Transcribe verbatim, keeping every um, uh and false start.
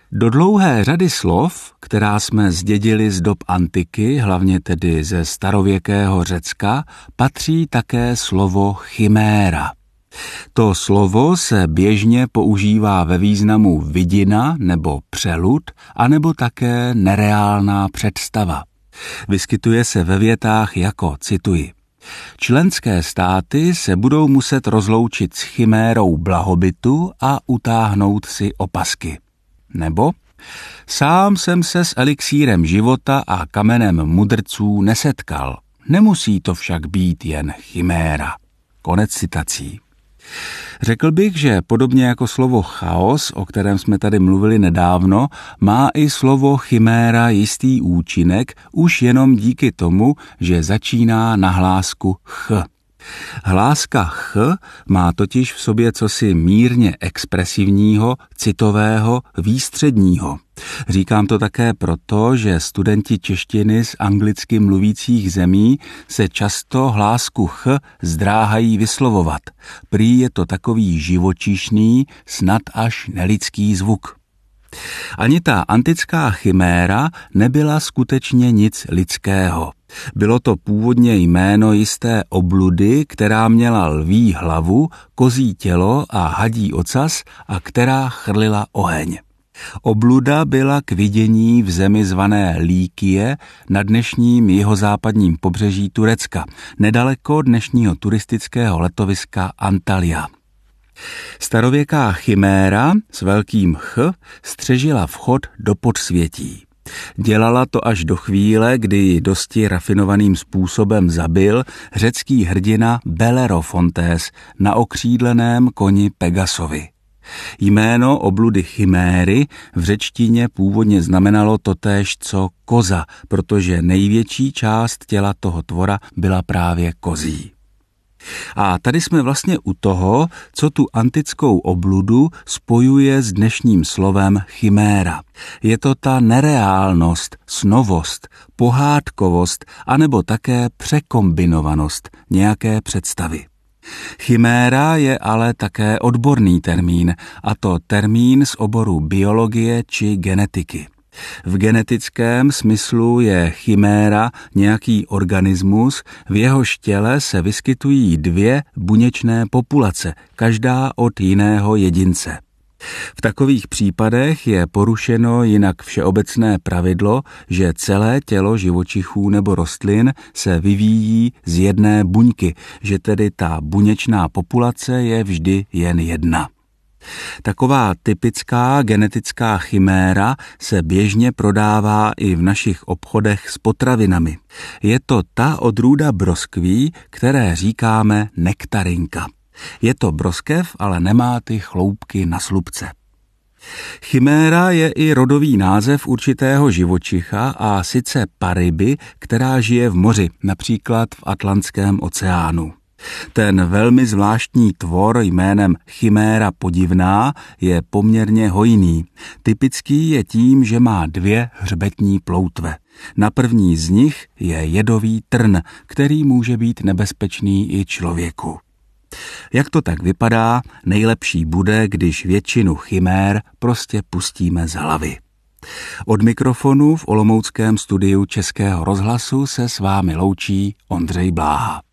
Do dlouhé řady slov, která jsme zdědili z dob antiky, hlavně tedy ze starověkého Řecka, patří také slovo chiméra. To slovo se běžně používá ve významu vidina nebo přelud, anebo také nereálná představa. Vyskytuje se ve větách jako, cituji, členské státy se budou muset rozloučit s chimérou blahobytu a utáhnout si opasky. Nebo sám jsem se s elixírem života a kamenem mudrců nesetkal. Nemusí to však být jen chiméra. Konec citací. Řekl bych, že podobně jako slovo chaos, o kterém jsme tady mluvili nedávno, má i slovo chiméra jistý účinek už jenom díky tomu, že začíná na hlásku ch. Hláska ch má totiž v sobě cosi mírně expresivního, citového, výstředního. Říkám to také proto, že studenti češtiny z anglicky mluvících zemí se často hlásku ch zdráhají vyslovovat. Prý je to takový živočišný, snad až nelidský zvuk. Ani ta antická chiméra nebyla skutečně nic lidského. Bylo to původně jméno jisté obludy, která měla lví hlavu, kozí tělo a hadí ocas a která chrlila oheň. Obluda byla k vidění v zemi zvané Líkie na dnešním jihozápadním pobřeží Turecka, nedaleko dnešního turistického letoviska Antalya. Starověká chiméra s velkým ch střežila vchod do podsvětí. Dělala to až do chvíle, kdy ji dosti rafinovaným způsobem zabil řecký hrdina Belerofontés na okřídleném koni Pegasovi. Jméno obludy chiméry v řečtině původně znamenalo totéž co koza, protože největší část těla toho tvora byla právě kozí. A tady jsme vlastně u toho, co tu antickou obludu spojuje s dnešním slovem chiméra. Je to ta nereálnost, snovost, pohádkovost, anebo také překombinovanost nějaké představy. Chiméra je ale také odborný termín, a to termín z oboru biologie či genetiky. V genetickém smyslu je chiméra nějaký organismus, v jehož těle se vyskytují dvě buněčné populace, každá od jiného jedince. V takových případech je porušeno jinak všeobecné pravidlo, že celé tělo živočichů nebo rostlin se vyvíjí z jedné buňky, že tedy ta buněčná populace je vždy jen jedna. Taková typická genetická chiméra se běžně prodává i v našich obchodech s potravinami. Je to ta odrůda broskví, které říkáme nektarinka. Je to broskev, ale nemá ty chloupky na slupce. Chiméra je i rodový název určitého živočicha, a sice paryby, která žije v moři, například v Atlantském oceánu. Ten velmi zvláštní tvor jménem chiméra podivná je poměrně hojný. Typický je tím, že má dvě hřbetní ploutve. Na první z nich je jedový trn, který může být nebezpečný i člověku. Jak to tak vypadá, nejlepší bude, když většinu chimér prostě pustíme z hlavy. Od mikrofonu v olomouckém studiu Českého rozhlasu se s vámi loučí Ondřej Bláha.